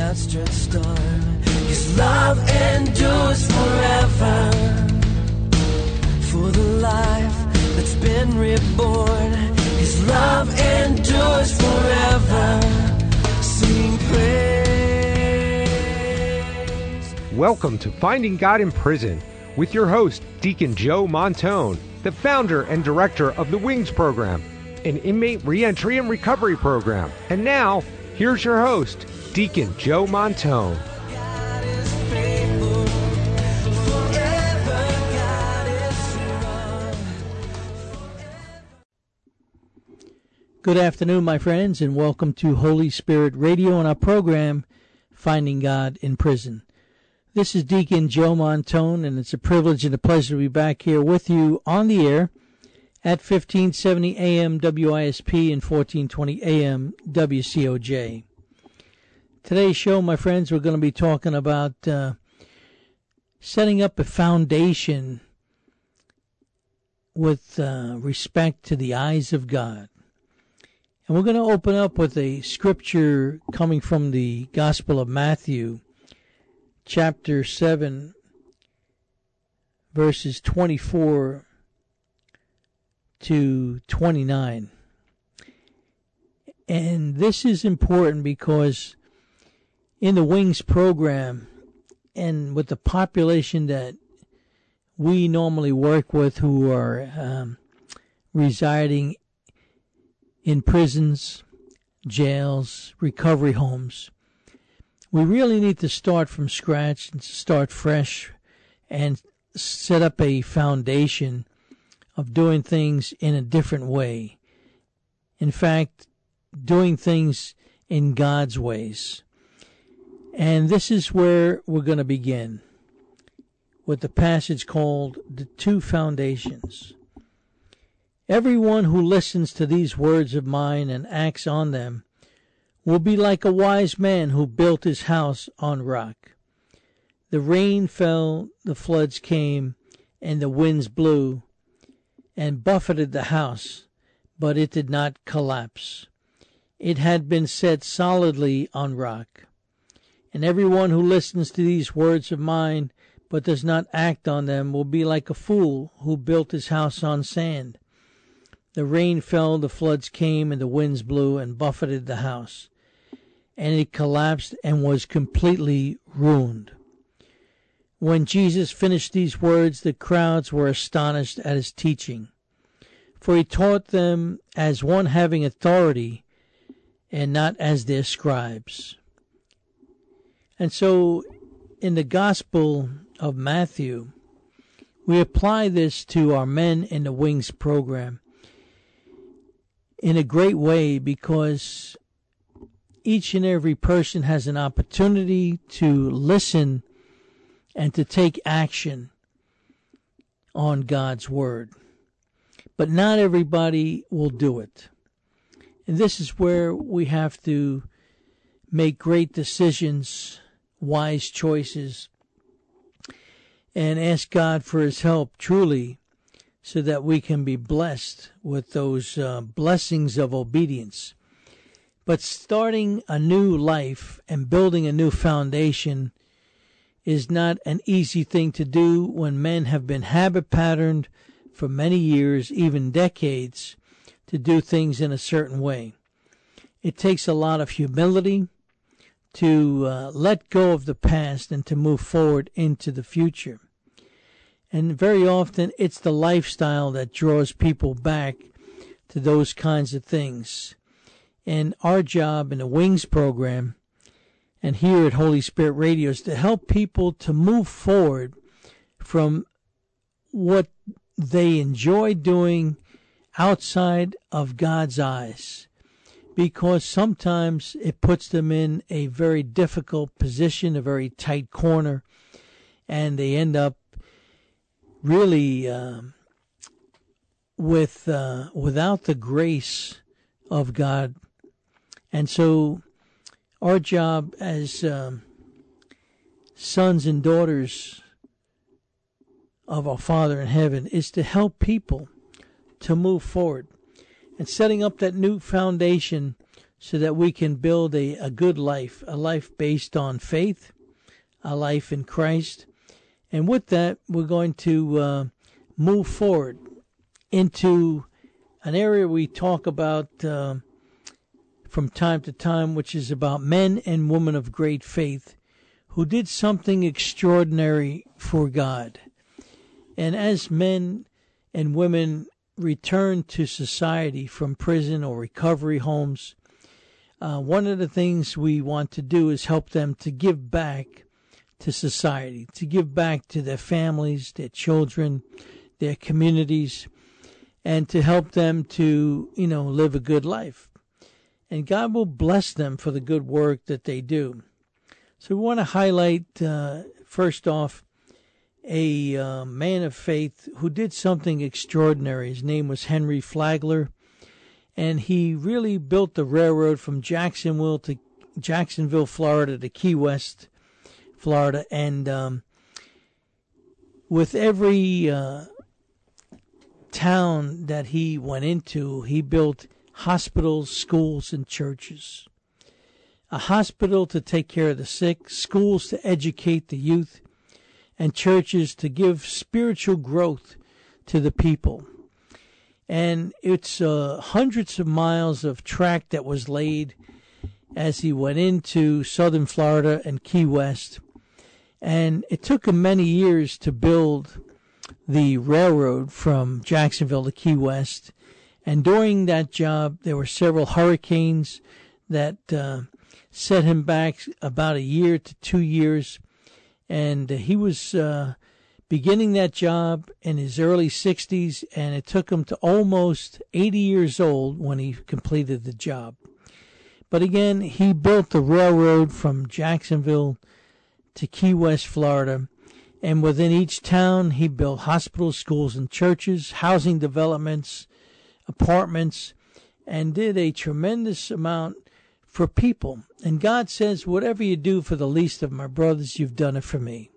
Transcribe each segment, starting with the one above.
outstretched arm. His love endures forever. For the life that's been reborn, His love endures forever. Sing praise. Welcome to Finding God in Prison with your host, Deacon Joe Montone, the founder and director of the WINGS program, an inmate reentry and recovery program. And now, here's your host, Deacon Joe Montone. God is faithful, forever God is strong. Good afternoon, my friends, and welcome to Holy Spirit Radio and our program, Finding God in Prison. This is Deacon Joe Montone, and it's a privilege and a pleasure to be back here with you on the air at 1570 AM WISP and 1420 AM WCOJ. Today's show, my friends, we're going to be talking about setting up a foundation with respect to the eyes of God. And we're going to open up with a scripture coming from the Gospel of Matthew, chapter 7, verses 24 to 29. And this is important because in the WINGS program and with the population that we normally work with who are residing in prisons, jails, recovery homes, we really need to start from scratch and start fresh and set up a foundation of doing things in a different way. In fact, doing things in God's ways. And this is where we're going to begin with the passage called The Two Foundations. Everyone who listens to these words of mine and acts on them will be like a wise man who built his house on rock. The rain fell, the floods came, and the winds blew and buffeted the house, but it did not collapse. It had been set solidly on rock. And everyone who listens to these words of mine but does not act on them will be like a fool who built his house on sand. The rain fell, the floods came, and the winds blew and buffeted the house, and it collapsed and was completely ruined. When Jesus finished these words, the crowds were astonished at his teaching, for he taught them as one having authority and not as their scribes. And so in the Gospel of Matthew, we apply this to our men in the WINGS program in a great way, because each and every person has an opportunity to listen and to take action on God's Word. But not everybody will do it. And this is where we have to make great decisions, wise choices, and ask God for His help truly, so that we can be blessed with those blessings of obedience. But starting a new life and building a new foundation is not an easy thing to do when men have been habit patterned for many years, even decades, to do things in a certain way. It takes a lot of humility to let go of the past and to move forward into the future. And very often it's the lifestyle that draws people back to those kinds of things. And our job in the WINGS program and here at Holy Spirit Radio is to help people to move forward from what they enjoy doing outside of God's eyes, because sometimes it puts them in a very difficult position, a very tight corner, and they end up really without the grace of God. And so our job as sons and daughters of our Father in heaven is to help people to move forward and setting up that new foundation so that we can build a good life, a life based on faith, a life in Christ. And with that, we're going to move forward into an area we talk about from time to time, which is about men and women of great faith who did something extraordinary for God. And as men and women return to society from prison or recovery homes, one of the things we want to do is help them to give back to society, to give back to their families, their children, their communities, and to help them to, live a good life. And God will bless them for the good work that they do. So we want to highlight, first off, a man of faith who did something extraordinary. His name was Henry Flagler, and he really built the railroad from Jacksonville, Florida to Key West, Florida. And with every town that he went into, he built hospitals, schools, and churches. A hospital to take care of the sick, schools to educate the youth, and churches to give spiritual growth to the people. And it's hundreds of miles of track that was laid as he went into southern Florida and Key West. And it took him many years to build the railroad from Jacksonville to Key West. And during that job, there were several hurricanes that set him back about a year to 2 years. And he was beginning that job in his early 60s, and it took him to almost 80 years old when he completed the job. But again, he built the railroad from Jacksonville to Key West, Florida. And within each town, he built hospitals, schools, and churches, housing developments, apartments, and did a tremendous amount for people. And God says, whatever you do for the least of my brothers, you've done it for me.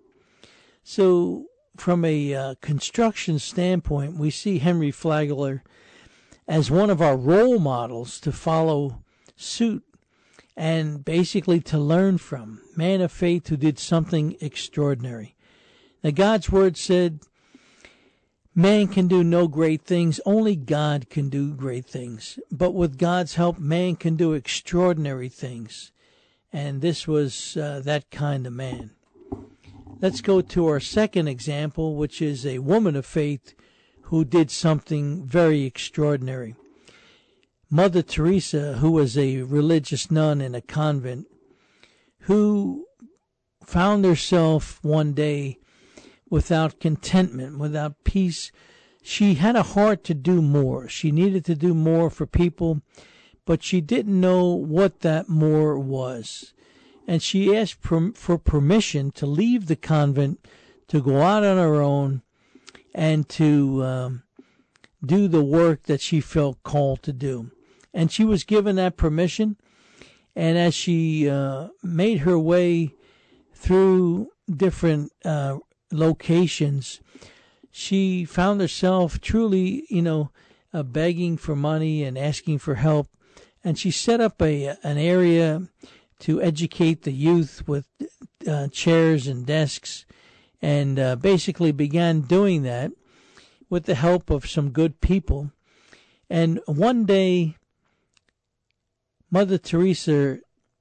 So from a construction standpoint, we see Henry Flagler as one of our role models to follow suit and basically to learn from. Man of faith who did something extraordinary. Now, God's word said, man can do no great things. Only God can do great things. But with God's help, man can do extraordinary things. And this was that kind of man. Let's go to our second example, which is a woman of faith who did something very extraordinary. Mother Teresa, who was a religious nun in a convent, who found herself one day without contentment, without peace. She had a heart to do more. She needed to do more for people, but she didn't know what that more was. And she asked for permission to leave the convent, to go out on her own, and to do the work that she felt called to do. And she was given that permission. And as she made her way through different locations, she found herself truly, begging for money and asking for help. And she set up an area to educate the youth with chairs and desks, and basically began doing that with the help of some good people. And one day, Mother Teresa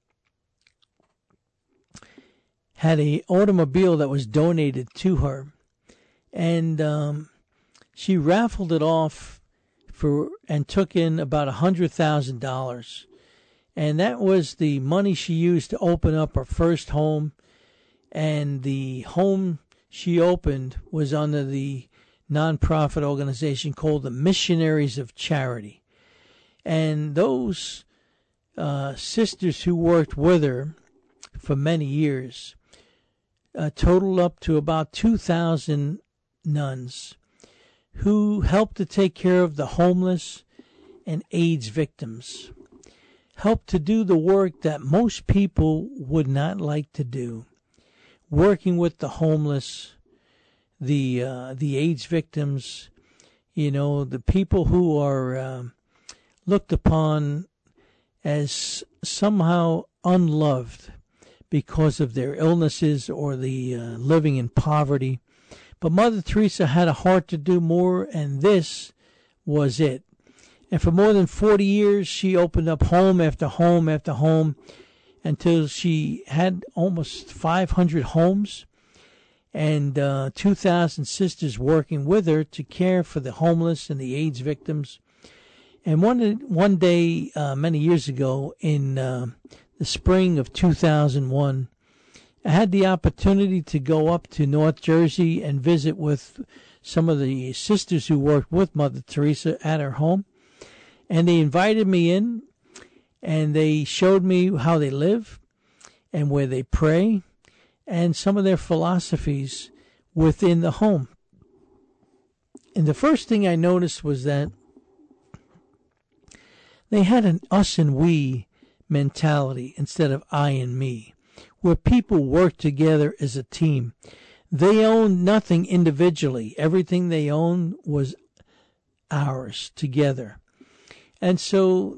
had an automobile that was donated to her, and she raffled it off and took in about $100,000, and that was the money she used to open up her first home. And the home she opened was under the nonprofit organization called the Missionaries of Charity, and those sisters who worked with her for many years totaled up to about 2,000 nuns who helped to take care of the homeless and AIDS victims, helped to do the work that most people would not like to do, working with the homeless, the AIDS victims, the people who are looked upon as somehow unloved because of their illnesses or the living in poverty. But Mother Teresa had a heart to do more, and this was it. And for more than 40 years, she opened up home after home after home until she had almost 500 homes and 2,000 sisters working with her to care for the homeless and the AIDS victims. And one day, many years ago, in the spring of 2001, I had the opportunity to go up to North Jersey and visit with some of the sisters who worked with Mother Teresa at her home. And they invited me in, and they showed me how they live and where they pray and some of their philosophies within the home. And the first thing I noticed was that they had an us and we mentality instead of I and me, where people work together as a team. They owned nothing individually. Everything they owned was ours together. And so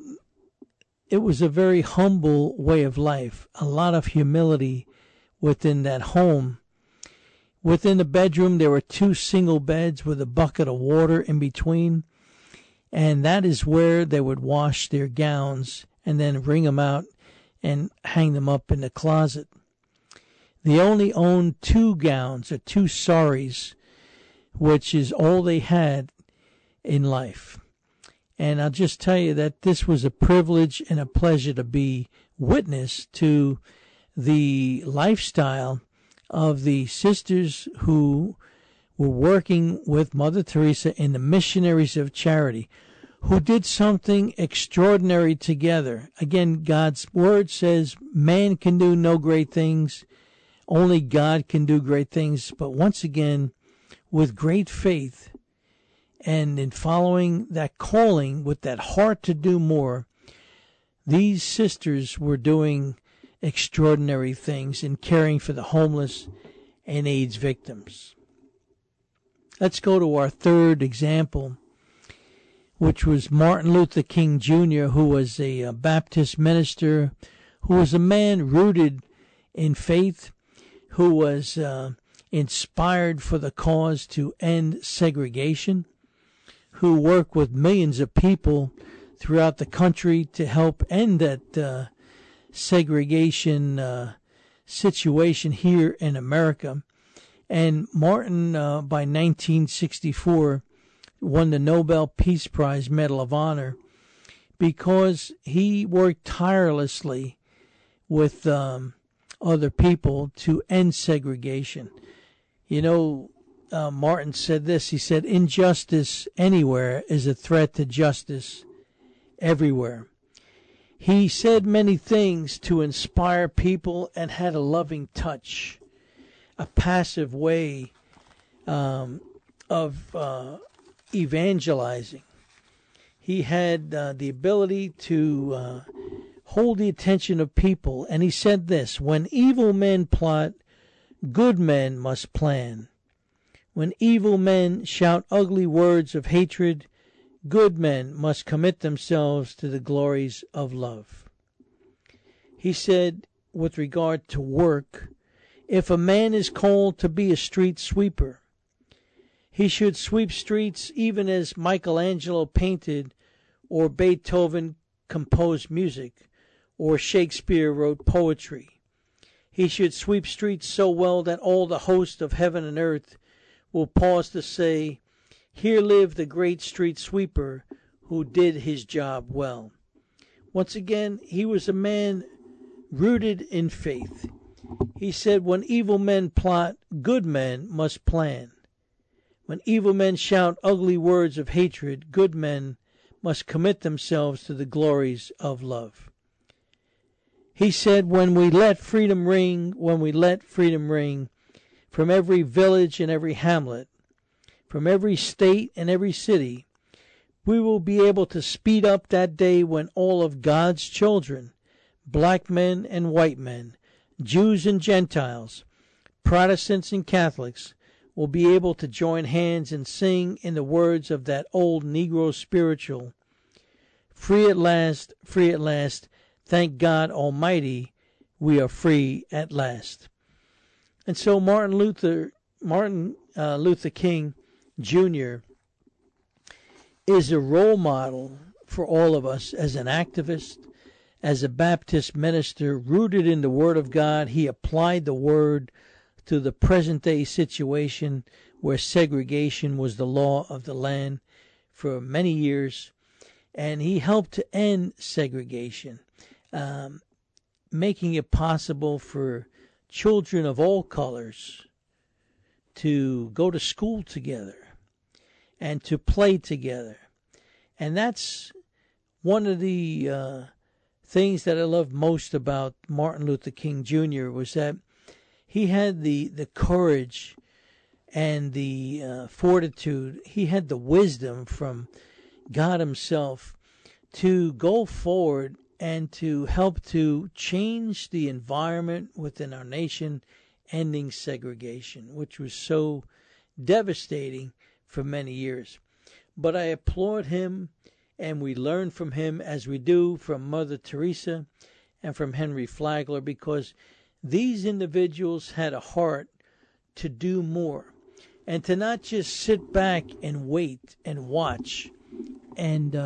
it was a very humble way of life, a lot of humility within that home. Within the bedroom, there were 2 single beds with a bucket of water in between, and that is where they would wash their gowns and then wring them out and hang them up in the closet. They only owned 2 gowns or 2 saris, which is all they had in life. And I'll just tell you that this was a privilege and a pleasure to be witness to the lifestyle of the sisters who were working with Mother Teresa in the Missionaries of Charity, who did something extraordinary together. Again, God's word says man can do no great things, only God can do great things. But once again, with great faith, and in following that calling with that heart to do more, these sisters were doing extraordinary things in caring for the homeless and AIDS victims. Let's go to our third example, which was Martin Luther King Jr., who was a Baptist minister, who was a man rooted in faith, who was inspired for the cause to end segregation, who worked with millions of people throughout the country to help end that segregation situation here in America. And Martin, by 1964, won the Nobel Peace Prize Medal of Honor because he worked tirelessly with other people to end segregation. You know, Martin said this. He said, injustice anywhere is a threat to justice everywhere. He said many things to inspire people and had a loving touch, a passive way of evangelizing. He had the ability to hold the attention of people. And he said this: when evil men plot, good men must plan. When evil men shout ugly words of hatred, good men must commit themselves to the glories of love. He said, with regard to work, if a man is called to be a street sweeper, he should sweep streets even as Michelangelo painted, or Beethoven composed music, or Shakespeare wrote poetry. He should sweep streets so well that all the host of heaven and earth will pause to say, here lived the great street sweeper who did his job well. Once again, he was a man rooted in faith. He said, when evil men plot, good men must plan. When evil men shout ugly words of hatred, good men must commit themselves to the glories of love. He said, when we let freedom ring, from every village and every hamlet, from every state and every city, we will be able to speed up that day when all of God's children, black men and white men, Jews and Gentiles, Protestants and Catholics, will be able to join hands and sing in the words of that old Negro spiritual, free at last, Thank God Almighty, we are free at last. And so Martin Luther King Jr. is a role model for all of us as an activist, as a Baptist minister rooted in the Word of God. He applied the Word to the present day situation where segregation was the law of the land for many years, and he helped to end segregation, making it possible for children of all colors to go to school together and to play together. And that's one of the things that I love most about Martin Luther King Jr. was that he had the courage and the fortitude. He had the wisdom from God himself to go forward and to help to change the environment within our nation, ending segregation, which was so devastating for many years. But I applaud him, and we learn from him as we do from Mother Teresa and from Henry Flagler, because these individuals had a heart to do more and to not just sit back and wait and watch and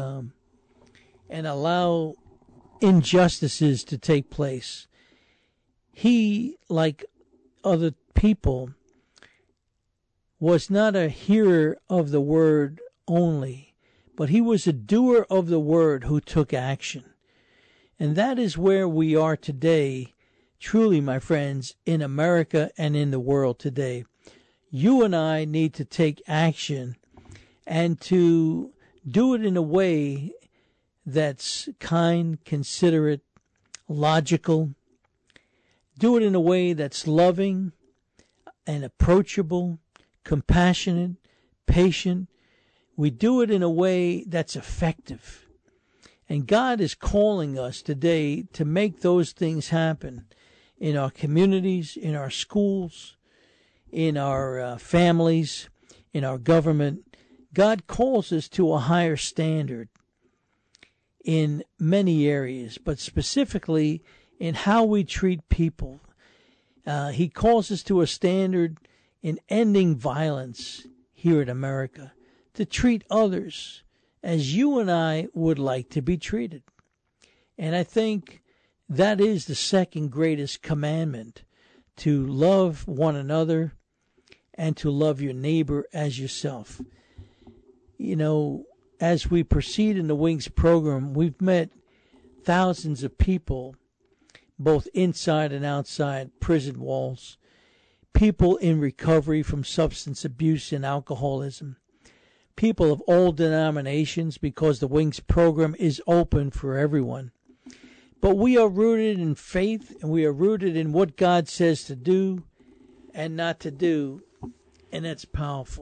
allow injustices to take place. He, like other people, was not a hearer of the word only, but he was a doer of the word who took action. And that is where we are today, truly, my friends, in America and in the world today. You and I need to take action and to do it in a way that's kind, considerate, logical. Do it in a way that's loving and approachable, compassionate, patient. We do it in a way that's effective. And God is calling us today to make those things happen in our communities, in our schools, in our families, in our government. God calls us to a higher standard in many areas, but specifically in how we treat people. He calls us to a standard in ending violence here in America, to treat others as you and I would like to be treated. And I think that is the second greatest commandment, to love one another and to love your neighbor as yourself. You know, as we proceed in the Wings program, we've met thousands of people, both inside and outside prison walls, people in recovery from substance abuse and alcoholism, people of all denominations, because the Wings program is open for everyone. But we are rooted in faith, and we are rooted in what God says to do and not to do, and that's powerful.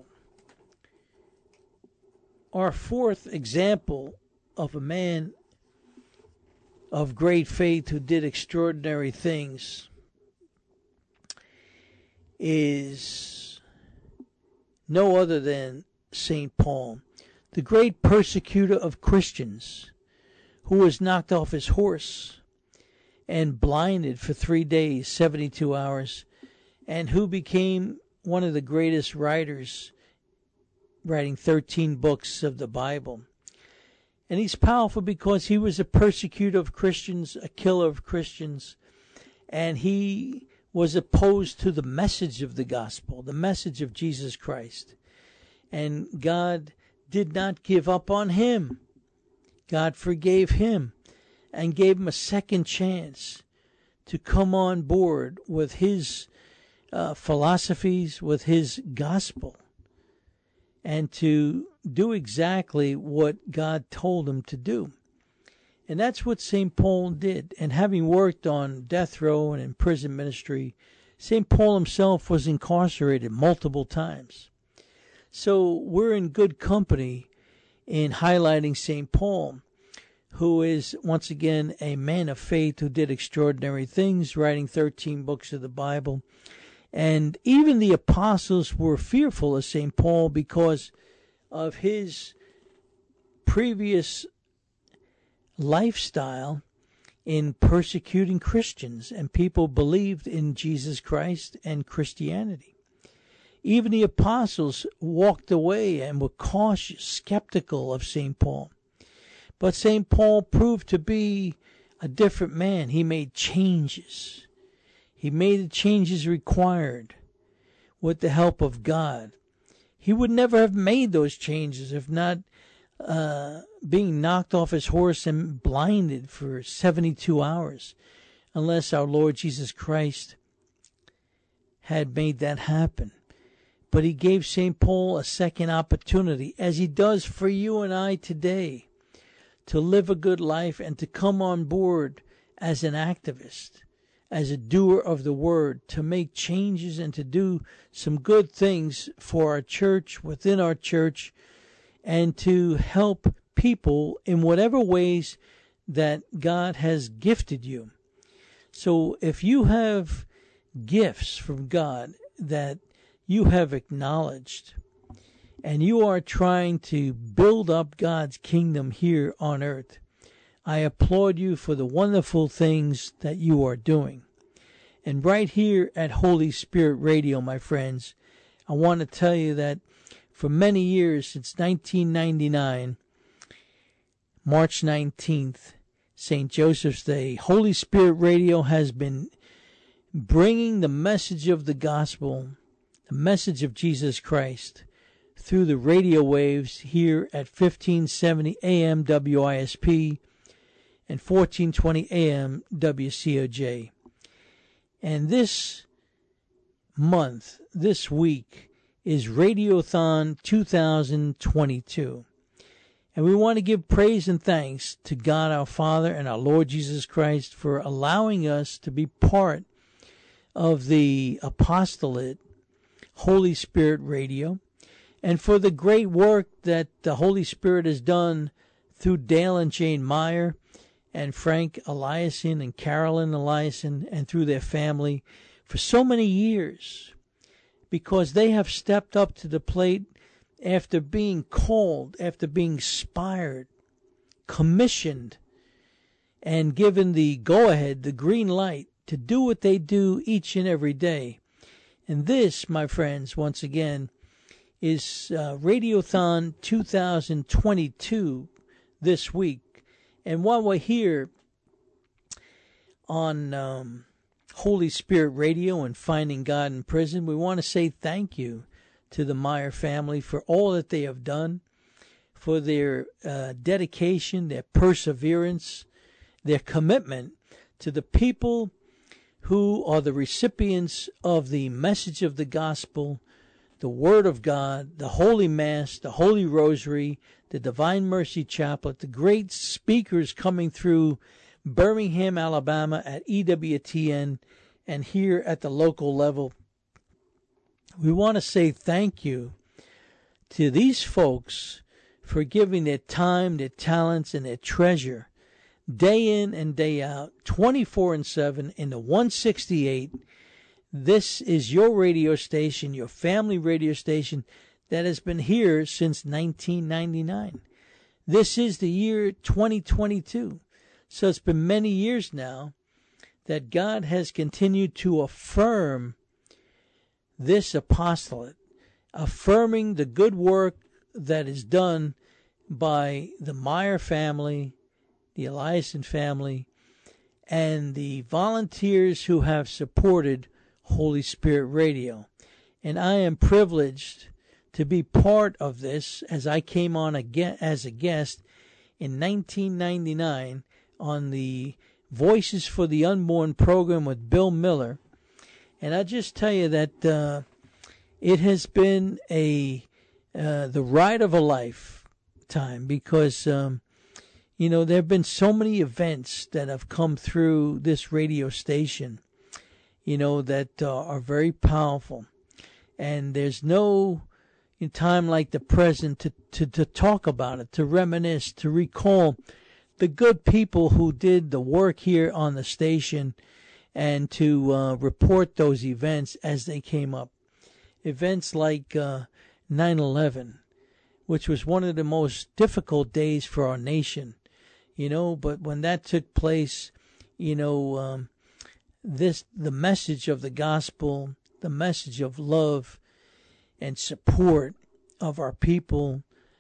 Our fourth example of a man of great faith who did extraordinary things is no other than St. Paul, the great persecutor of Christians, who was knocked off his horse and blinded for 3 days, 72 hours, and who became one of the greatest writers, writing 13 books of the Bible. And he's powerful because he was a persecutor of Christians, a killer of Christians, and he was opposed to the message of the gospel, the message of Jesus Christ. And God did not give up on him. God forgave him and gave him a second chance to come on board with his philosophies, with his gospel, and to do exactly what God told him to do. And that's what St. Paul did. And having worked on death row and in prison ministry, St. Paul himself was incarcerated multiple times. So we're in good company in highlighting St. Paul, who is, once again, a man of faith who did extraordinary things, writing 13 books of the Bible. And even the apostles were fearful of St. Paul because of his previous lifestyle in persecuting Christians, and people believed in Jesus Christ and Christianity. Even the apostles walked away and were cautious, skeptical of St. Paul. But St. Paul proved to be a different man. He made changes. He made the changes required with the help of God. He would never have made those changes if not being knocked off his horse and blinded for 72 hours, unless our Lord Jesus Christ had made that happen. But he gave St. Paul a second opportunity, as he does for you and I today, to live a good life and to come on board as an activist, as a doer of the word, to make changes and to do some good things for our church, within our church, and to help people in whatever ways that God has gifted you. So if you have gifts from God that you have acknowledged, and you are trying to build up God's kingdom here on earth, I applaud you for the wonderful things that you are doing. And right here at Holy Spirit Radio, my friends, I want to tell you that for many years, since 1999, March 19th, St. Joseph's Day, Holy Spirit Radio has been bringing the message of the gospel, the message of Jesus Christ, through the radio waves here at 1570 AM WISP and 1420 AM WCOJ. And this month, this week, is Radiothon 2022. And we want to give praise and thanks to God our Father and our Lord Jesus Christ for allowing us to be part of the apostolate Holy Spirit Radio, and for the great work that the Holy Spirit has done through Dale and Jane Meyer and Frank Eliason and Carolyn Eliason, and through their family for so many years, because they have stepped up to the plate after being called, after being inspired, commissioned, and given the go-ahead, the green light, to do what they do each and every day. And this, my friends, once again, is Radiothon 2022 this week. And while we're here on Holy Spirit Radio and Finding God in Prison, we want to say thank you to the Meyer family for all that they have done, for their dedication, their perseverance, their commitment to the people who are the recipients of the message of the gospel, the Word of God, the Holy Mass, the Holy Rosary, the Divine Mercy Chaplet, the great speakers coming through Birmingham, Alabama at EWTN and here at the local level. We want to say thank you to these folks for giving their time, their talents, and their treasure day in and day out, 24/7 in the 168. This is your radio station, your family radio station that has been here since 1999. This is the year 2022. So it's been many years now that God has continued to affirm this apostolate, affirming the good work that is done by the Meyer family, the Eliason family, and the volunteers who have supported Holy Spirit Radio. And I am privileged to be part of this, as I came on as a guest in 1999 on the Voices for the Unborn program with Bill Miller. And I just tell you that it has been the ride of a lifetime, because there have been so many events that have come through this radio station, that are very powerful. And there's no time like the present to talk about it, to reminisce, to recall the good people who did the work here on the station, and to report those events as they came up. Events like 9/11, which was one of the most difficult days for our nation, but when that took place, the message of the gospel, the message of love and support of our people,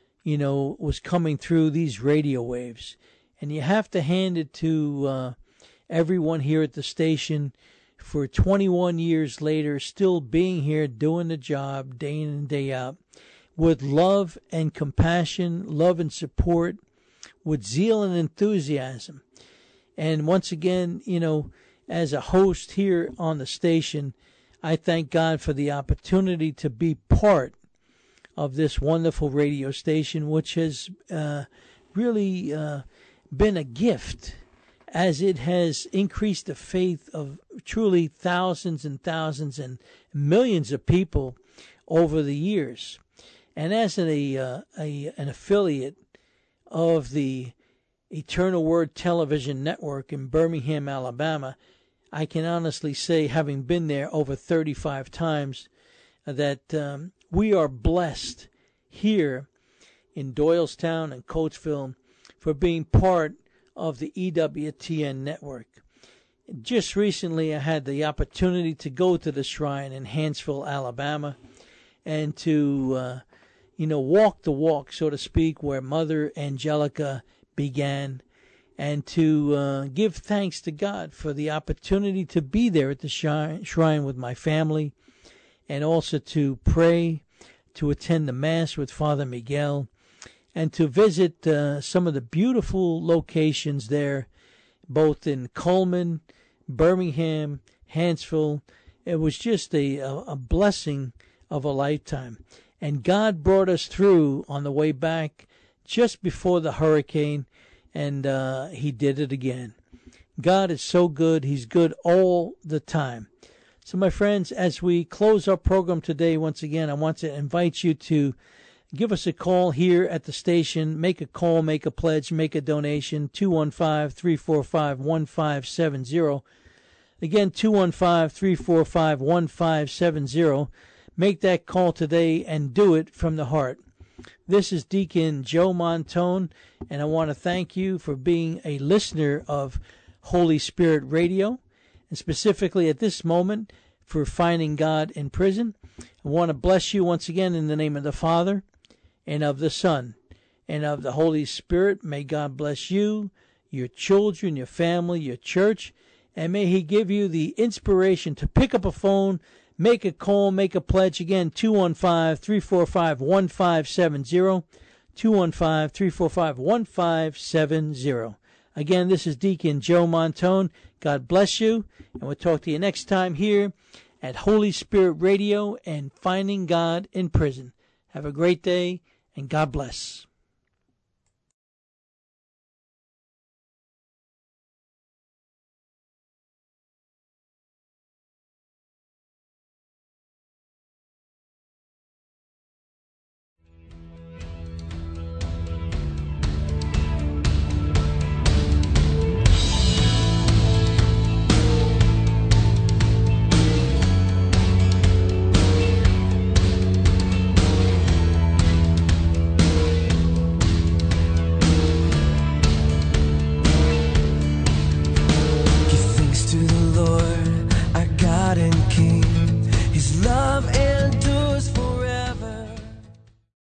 was coming through these radio waves. And you have to hand it to everyone here at the station for 21 years later, still being here, doing the job day in and day out, with love and compassion, love and support, with zeal and enthusiasm. And once again, as a host here on the station, I thank God for the opportunity to be part of this wonderful radio station, which has really been a gift, as it has increased the faith of truly thousands and thousands and millions of people over the years. And as an affiliate of the Eternal Word Television Network in Birmingham, Alabama, I can honestly say, having been there over 35 times, that we are blessed here in Doylestown and Coatesville for being part of the EWTN network. Just recently, I had the opportunity to go to the shrine in Hanceville, Alabama, and to, walk the walk, so to speak, where Mother Angelica began, and to give thanks to God for the opportunity to be there at the shrine with my family, and also to pray, to attend the Mass with Father Miguel, and to visit some of the beautiful locations there, both in Coleman, Birmingham, Hanceville. It was just a blessing of a lifetime. And God brought us through on the way back just before the hurricane, and He did it again. God is so good. He's good all the time. So, my friends, as we close our program today, once again, I want to invite you to give us a call here at the station. Make a call, make a pledge, make a donation, 215-345-1570. Again, 215-345-1570. Make that call today and do it from the heart. This is Deacon Joe Montone, and I want to thank you for being a listener of Holy Spirit Radio, and specifically at this moment for Finding God in Prison. I want to bless you once again in the name of the Father, and of the Son, and of the Holy Spirit. May God bless you, your children, your family, your church, and may He give you the inspiration to pick up a phone, make a call, make a pledge. Again, 215-345-1570, 215-345-1570. Again, this is Deacon Joe Montone. God bless you, and we'll talk to you next time here at Holy Spirit Radio and Finding God in Prison. Have a great day, and God bless.